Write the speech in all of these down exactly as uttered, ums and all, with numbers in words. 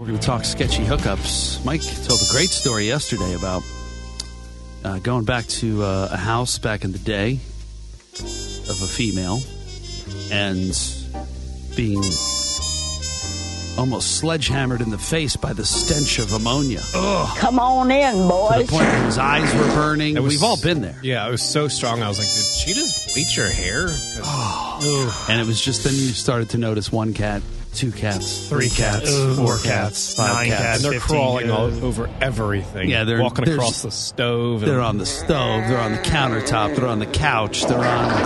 We're going to talk sketchy hookups. Mike told a great story yesterday about uh, going back to uh, a house back in the day of a female and being almost sledgehammered in the face by the stench of ammonia. Ugh. Come on in, boys. To the point where his eyes were burning. Was, We've all been there. Yeah, it was so strong. I was like, did she just bleach her hair? Oh. And it was just then you started to notice one cat, two cats, three cats, Ugh. four cats, five nine cats. cats. And they're crawling all over everything. Yeah, they're walking across the stove. They're on the stove. They're on the countertop. They're on the couch. They're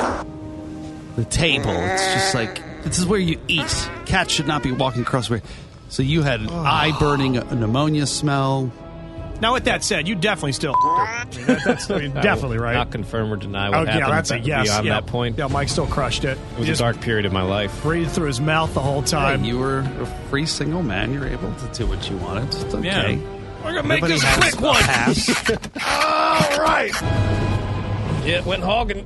on the table. It's just like, this is where you eat. Cats should not be walking across where. So you had an oh. eye-burning, a pneumonia smell. Now, with that said, you definitely still... I mean, that, that's I mean, definitely right. Not confirm or deny what oh, happened yeah, that's a yes. beyond yeah. that point. Yeah, Mike still crushed it. It was he a dark period of my life. Breathed through his mouth the whole time. Hey, you were a free single man. You're able to do what you wanted. It's okay. Yeah. We're going to make this a quick one. All right. Yeah, went hogging.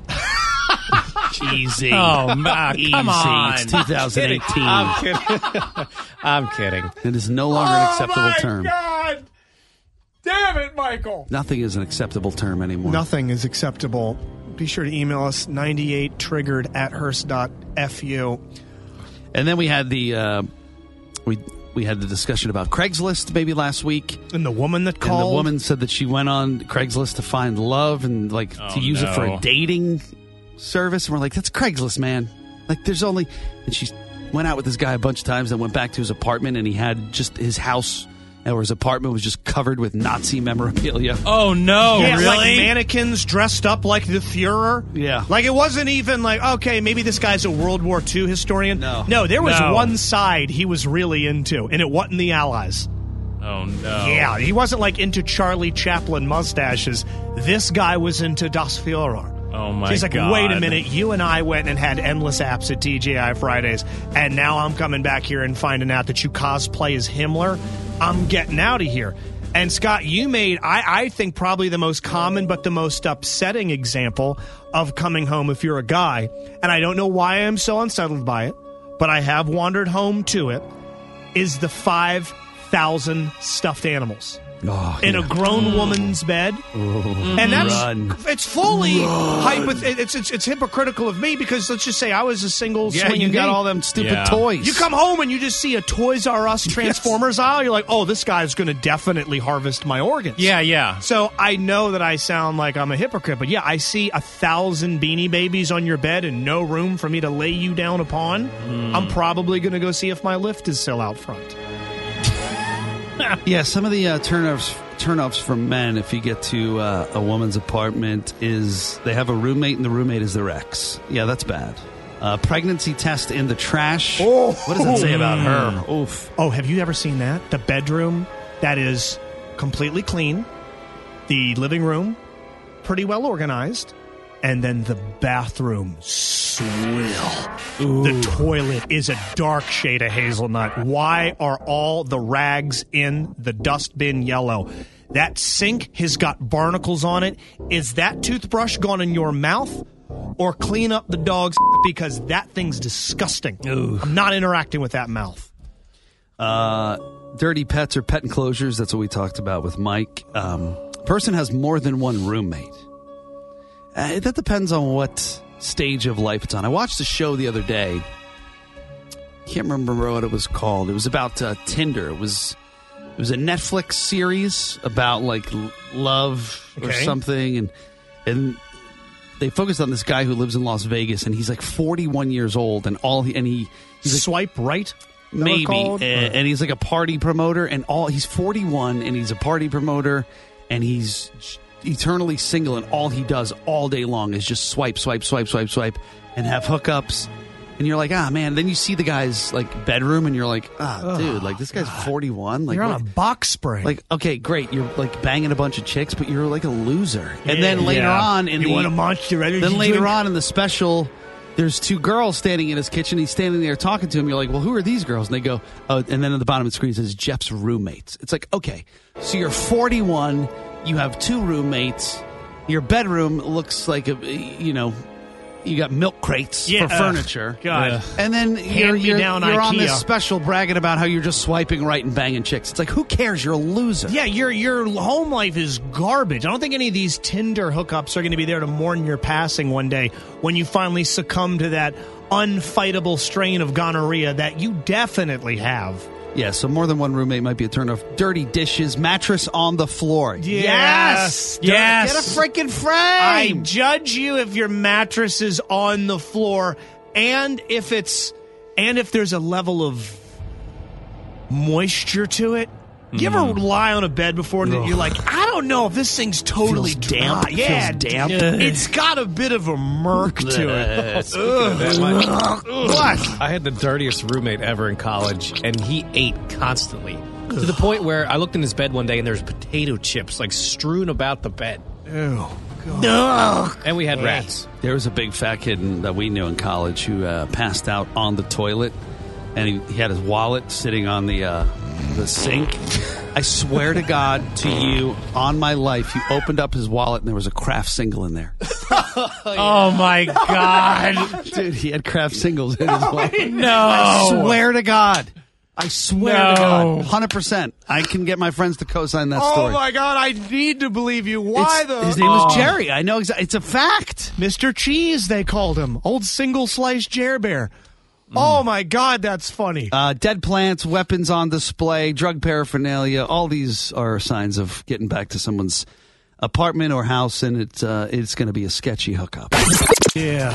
Easy. Oh, man. Easy. Come on. It's twenty eighteen. I'm kidding. I'm kidding. It is no longer an acceptable oh, my term. God. Damn it, Michael. Nothing is an acceptable term anymore. Nothing is acceptable. Be sure to email us, ninety-eight triggered at hearst dot f u. And then we had the uh, we we had the discussion about Craigslist maybe last week. And the woman that called. And the woman said that she went on Craigslist to find love and like oh, to use no. it for a dating service. And we're like, that's Craigslist, man. Like there's only... And she went out with this guy a bunch of times and went back to his apartment and he had just his house... or his apartment was just covered with Nazi memorabilia. Oh, no. Yeah, really? like mannequins dressed up like the Fuhrer. Yeah. Like, it wasn't even like, okay, maybe this guy's a World War Two historian. No. No, there was No. one side he was really into, and it wasn't the Allies. Oh, no. Yeah, he wasn't, like, into Charlie Chaplin mustaches. This guy was into Das Fuhrer. Oh, my God. She's like, wait a minute, you and I went and had endless apps at T G I Fridays, and now I'm coming back here and finding out that you cosplay as Himmler? I'm getting out of here. And Scott, you made, I, I think, probably the most common but the most upsetting example of coming home if you're a guy. And I don't know why I'm so unsettled by it, but I have wandered home to it, is the five thousand stuffed animals. Oh, in yeah. a grown woman's bed, Ooh. and that's Run. it's fully hypoth- it's, it's it's hypocritical of me because let's just say I was a single Yeah, swinging you got date. all them stupid Yeah. toys. You come home and you just see a Toys R Us Transformers aisle. You're like, oh, this guy's going to definitely harvest my organs. Yeah, yeah. So I know that I sound like I'm a hypocrite, but yeah, I see a thousand Beanie Babies on your bed and no room for me to lay you down upon. Mm. I'm probably going to go see if my lift is still out front. Yeah, some of the uh, turnoffs turnoffs from men if you get to uh, a woman's apartment is they have a roommate and the roommate is their ex. Yeah, that's bad. Uh, pregnancy test in the trash. Oh. What does that say about her? Oof. Oh, have you ever seen that? The bedroom that is completely clean, the living room pretty well organized, and then the bathroom swill. Ooh. The toilet is a dark shade of hazelnut. Why are all the rags in the dustbin yellow? That sink has got barnacles on it. Is that toothbrush gone in your mouth? Or clean up the dog's because that thing's disgusting. Ooh. I'm not interacting with that mouth. Uh, dirty pets or pet enclosures. That's what we talked about with Mike. Um, person has more than one roommate. Uh, that depends on what stage of life it's on. I watched a show the other day. Can't remember what it was called. It was about uh, Tinder. It was it was a Netflix series about like l- love or Okay. something, and and they focused on this guy who lives in Las Vegas, and he's like forty-one years old, and all he and he he's like, Swipe right? maybe, called? and, and he's like a party promoter, and all he's forty-one, and he's a party promoter, and he's eternally single, and all he does all day long is just swipe, swipe, swipe, swipe, swipe, and have hookups. And you're like, ah, man. Then you see the guy's like bedroom, and you're like, ah, oh, dude, like this guy's forty-one. Like You're on what? a box spring. Like, okay, great. You're like banging a bunch of chicks, but you're like a loser. And then later Yeah. on, in you the want a Monster Energy then later drink? on in the special, there's two girls standing in his kitchen. He's standing there talking to him. You're like, well, who are these girls? And they go, oh, and then at the bottom of the screen it says Jeff's roommates. It's like, okay, so you're forty-one. You have two roommates. Your bedroom looks like a, you know, you got milk crates Yeah, for ugh, furniture. God. And then you're, you're, Hand-me-down you're on IKEA. this special bragging about how you're just swiping right and banging chicks. It's like, who cares? You're a loser. Yeah, your your home life is garbage. I don't think any of these Tinder hookups are going to be there to mourn your passing one day when you finally succumb to that unfightable strain of gonorrhea that you definitely have. Yeah, so more than one roommate might be a turnoff. Dirty dishes, mattress on the floor. Yes. Get Yes. a freaking frame. I judge you if your mattress is on the floor and if it's and if there's a level of moisture to it. You ever lie on a bed before and you're like, I don't know if this thing's totally Feels damp. damp. Yeah, Feels damp. It's got a bit of a murk to it. Speaking of that, my- What? I had the dirtiest roommate ever in college, and he ate constantly. To the point where I looked in his bed one day, and there's potato chips, like, strewn about the bed. Ew. And we had rats. There was a big fat kid in, that we knew in college who uh, passed out on the toilet, and he, he had his wallet sitting on the uh, the sink. I swear to God, to you, on my life, you opened up his wallet and there was a Kraft single in there. Oh, my God. Dude, he had Kraft singles in his wallet. No. I swear to God. I swear No. to God. one hundred percent. I can get my friends to co-sign that Oh, story. my God. I need to believe you. Why It's- the... his name was Jerry. I know exactly. It's a fact. Mister Cheese, they called him. Old single-sliced Jer Bear. Oh, my God, that's funny. Uh, dead plants, weapons on display, drug paraphernalia. All these are signs of getting back to someone's apartment or house, and it's uh, it's going to be a sketchy hookup. Yeah.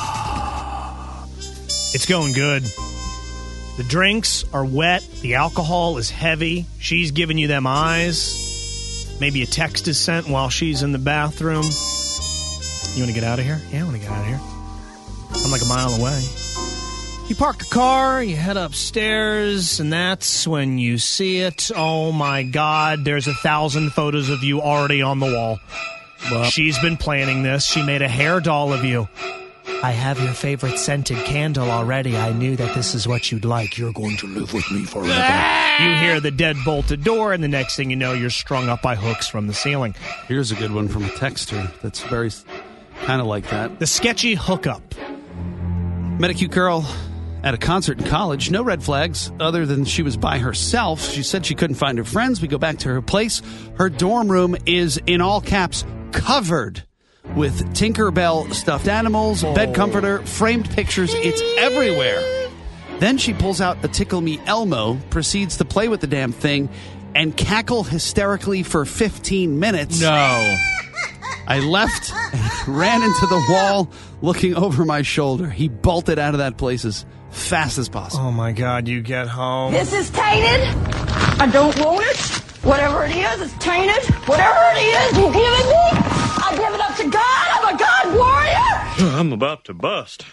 It's going good. The drinks are wet. The alcohol is heavy. She's giving you them eyes. Maybe a text is sent while she's in the bathroom. You want to get out of here? Yeah, I want to get out of here. I'm like a mile away. You park the car, you head upstairs, and that's when you see it. Oh, my God. There's a thousand photos of you already on the wall. Well, she's been planning this. She made a hair doll of you. I have your favorite scented candle already. I knew that this is what you'd like. You're going to live with me forever. You hear the dead bolted door, and the next thing you know, you're strung up by hooks from the ceiling. Here's a good one from a texter that's very kind of like that. The sketchy hookup. Met a cute girl at a concert in college. No red flags other than she was by herself. She said she couldn't find her friends. We go back to her place. Her dorm room is, in all caps, covered with Tinkerbell stuffed animals, Oh. bed comforter, framed pictures. It's everywhere. Then she pulls out a Tickle Me Elmo, proceeds to play with the damn thing, and cackle hysterically for fifteen minutes. No. I left and ran into the wall looking over my shoulder. He bolted out of that place as fast as possible. Oh, my God, you get home. This is tainted. I don't want it. Whatever it is, it's tainted. Whatever it is, you give it me. I give it up to God. I'm a God warrior. I'm about to bust.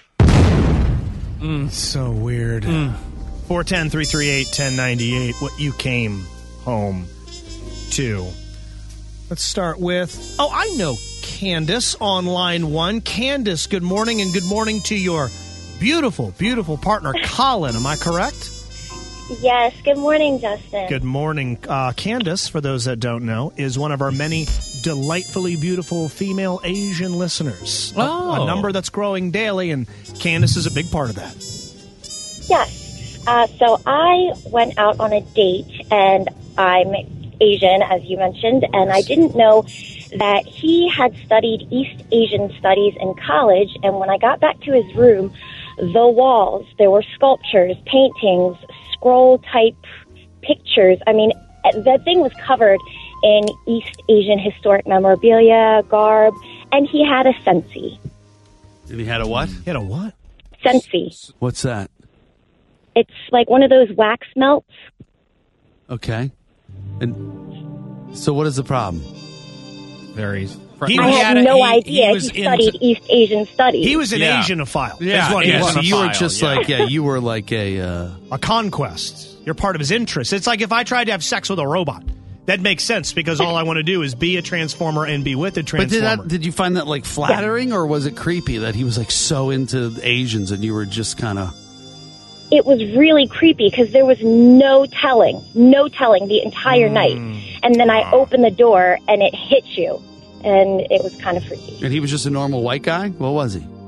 So weird. four one zero, three three eight, one zero nine eight. What you came home to. Let's start with, oh, I know Candace on line one. Candace, good morning, and good morning to your beautiful, beautiful partner, Colin. Am I correct? Yes. Good morning, Justin. Good morning. Uh, Candace, for those that don't know, is one of our many delightfully beautiful female Asian listeners. A- Oh. A, number that's growing daily, and Candace is a big part of that. Yes. Uh, so I went out on a date, and I'm Asian, as you mentioned, and I didn't know that he had studied East Asian studies in college, and when I got back to his room, the walls, there were sculptures, paintings, scroll-type pictures. I mean, that thing was covered in East Asian historic memorabilia, garb, and he had a sensi. And he had a what? You know what? Sensi. What's that? It's like one of those wax melts. Okay. And so what is the problem? Varies. He I was- had a- no he- idea. he He, was studied into- East Asian studies. He was an Yeah. Asianophile. Yeah, is what he yeah, was. So you were File, just yeah. like, yeah, you were like a, uh, A conquest. You're part of his interest. It's like if I tried to have sex with a robot. That makes sense because all I want to do is be a transformer and be with a but transformer. did that, did you find that like flattering or was it creepy that he was like so into Asians and you were just kind of, It was really creepy because there was no telling, no telling the entire night. And then I opened the door and it hit you. And it was kind of freaky. and he was just a normal white guy? What was he?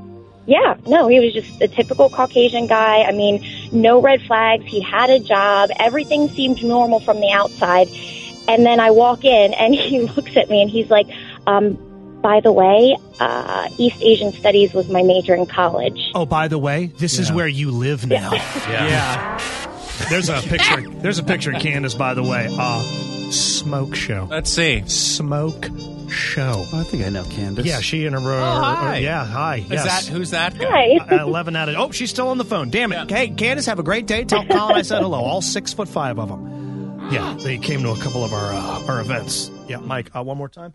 Yeah, no, he was just a typical Caucasian guy. I mean, no red flags. He had a job. Everything seemed normal from the outside. And then I walk in, and he looks at me, and he's like, um, by the way, uh, East Asian Studies was my major in college. Oh, by the way, this Yeah. is where you live now. Yeah. Yeah. There's a picture. There's a picture of Candace, by the way. Uh, smoke show. Let's see. Smoke show. Oh, I think I know Candace. Yeah, she and her. Uh, Oh, hi. yeah, hi. Is Yes. that who's that guy? Hi. Uh, Eleven out of. Oh, she's still on the phone. Damn it. Hey, Candace, have a great day. Tell Colin I said hello. All six foot five of them. Yeah, they came to a couple of our uh, our events. Yeah, Mike. Uh, one more time.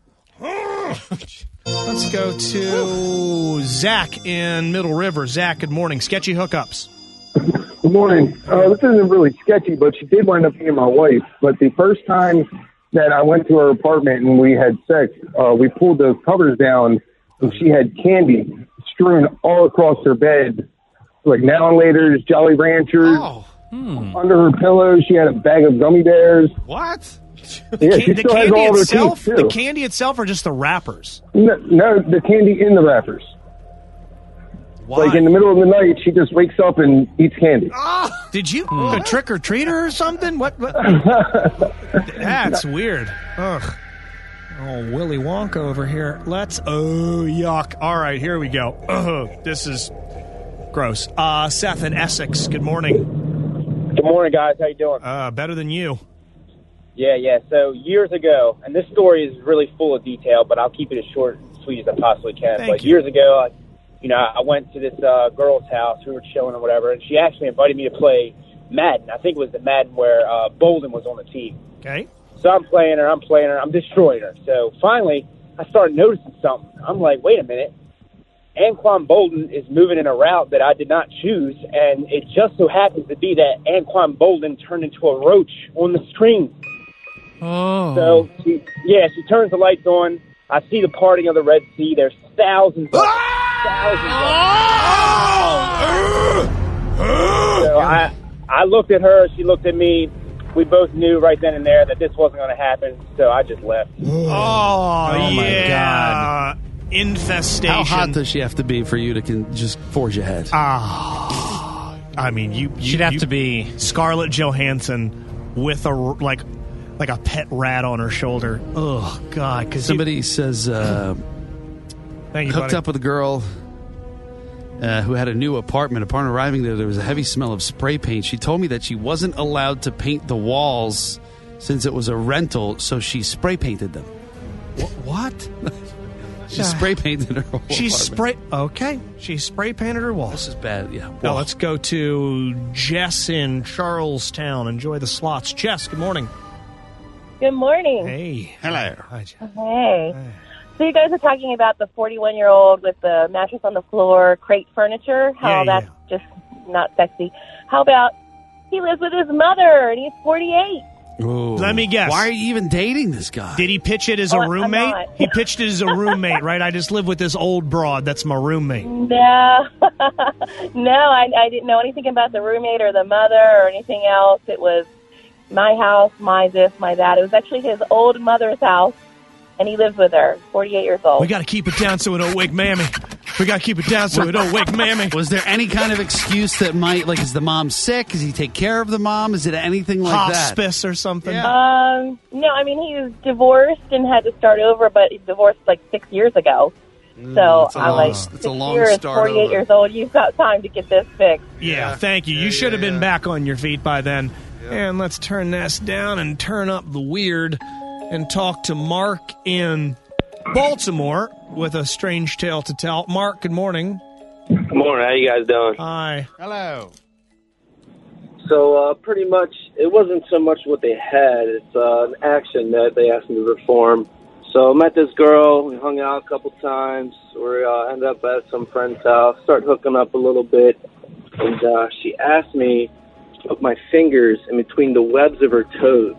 Let's go to Zach in Middle River. Zach, good morning. Sketchy hookups. Good morning. Uh, this isn't really sketchy, but she did wind up being my wife. But the first time that I went to her apartment and we had sex, uh, we pulled the covers down and she had candy strewn all across her bed, like Now and Later's, Jolly Ranchers. Oh, hmm. Under her pillow, she had a bag of gummy bears. What? Yeah, Can- she the still has candy all her itself, teeth, too. the candy itself, or just the wrappers? No, no, the candy in the wrappers. Why? Like in the middle of the night, she just wakes up and eats candy. Did you a trick or treater or something? What? what? That's weird. Ugh. Oh, Willy Wonka over here. Let's. Oh, yuck. All right, here we go. Ugh, this is gross. Uh, Seth in Essex. Good morning. Good morning, guys. How you doing? Uh, better than you. Yeah, yeah. So years ago, and this story is really full of detail, but I'll keep it as short and sweet as I possibly can. Thank but you. years ago, I, you know, I went to this uh, girl's house. We were chilling or whatever, and she actually invited me to play Madden. I think it was the Madden where uh, Bolden was on the team. Okay. So I'm playing her, I'm playing her, I'm destroying her. So finally, I started noticing something. I'm like, wait a minute. Anquan Bolden is moving in a route that I did not choose, and it just so happens to be that Anquan Bolden turned into a roach on the screen. Oh. So, she, yeah, she turns the lights on. I see the parting of the Red Sea. There's thousands of thousands of So I, I looked at her. She looked at me. We both knew right then and there that this wasn't going to happen, so I just left. Oh, Oh, my yeah. Infestation. How hot does she have to be for you to can just forge ahead? Ah. I mean, you, you She'd have you- to be. Scarlett Johansson with a r- like like a pet rat on her shoulder. Oh God! Because Somebody says uh, thank you, hooked buddy. up with a girl uh, who had a new apartment. Upon arriving there, there was a heavy smell of spray paint. She told me that she wasn't allowed to paint the walls since it was a rental, so she spray painted them. What? She spray painted her whole She apartment. spray. Okay, she spray painted her walls. This is bad. Yeah. Now Whoa. let's go to Jess in Charlestown. Enjoy the slots. Jess, good morning. Good morning. Hey. Hello. Hi, Jess. Hey. So you guys are talking about the forty-one-year-old with the mattress on the floor, crate furniture, how Yeah, that's just not sexy. How about he lives with his mother and he's forty-eight? Ooh. Let me guess. Why are you even dating this guy? Did he pitch it as Oh, a I'm roommate? not. He pitched it as a roommate, right? I just live with this old broad. That's my roommate. No. no, I, I didn't know anything about the roommate or the mother or anything else. It was my house, my this, my that. It was actually his old mother's house, and he lives with her, forty-eight years old. We got to keep it down so it don't wake Mammy. We got to keep it down so it don't wake Mammy. Was there any kind of excuse that might, like, is the mom sick? Does he take care of the mom? Is it anything like that? Hospice or something. Um, no, I mean, he was divorced and had to start over, but he divorced like six years ago. So that's a I'm long- like, that's a six long years, start forty-eight over. years old, you've got time to get this fixed. Yeah, thank you. You should have been back on your feet by then. And let's turn this down and turn up the weird and talk to Mark in Baltimore with a strange tale to tell. Mark, good morning. Good morning. How you guys doing? Hi. Hello. So, uh, pretty much, it wasn't so much what they had. It's uh, an action that they asked me to perform. So, I met this girl. We hung out a couple times. We uh, ended up at some friend's house. Started hooking up a little bit. And uh, she asked me to put my fingers in between the webs of her toes.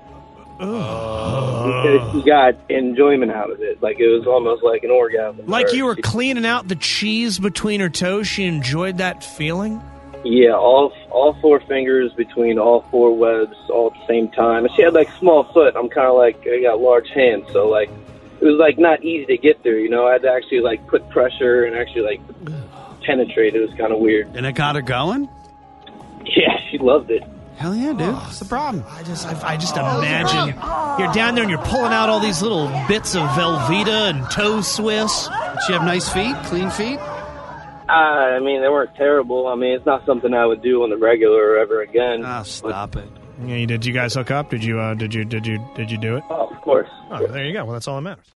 Because she got enjoyment out of it. Like, it was almost like an orgasm. for Like her. you were She- cleaning out the cheese between her toes. She enjoyed that feeling. Yeah, all all four fingers between all four webs all at the same time. And she had like small foot. I'm kind of like, I got large hands, so like it was like not easy to get there. You know, I had to actually like put pressure and actually like penetrate. It was kind of weird. And it got her going? Yeah, she loved it. Hell yeah, dude. What's the problem? I just, I, I just imagine you're down there and you're pulling out all these little bits of Velveeta and toe Swiss. Did she have nice feet, clean feet? Uh, I mean, they weren't terrible. I mean, it's not something I would do on the regular ever again. Oh, stop but, it. Yeah, did you guys hook up? Did you, uh, did you, did you, did you do it? Oh, of course. Oh, there you go. Well, that's all that matters.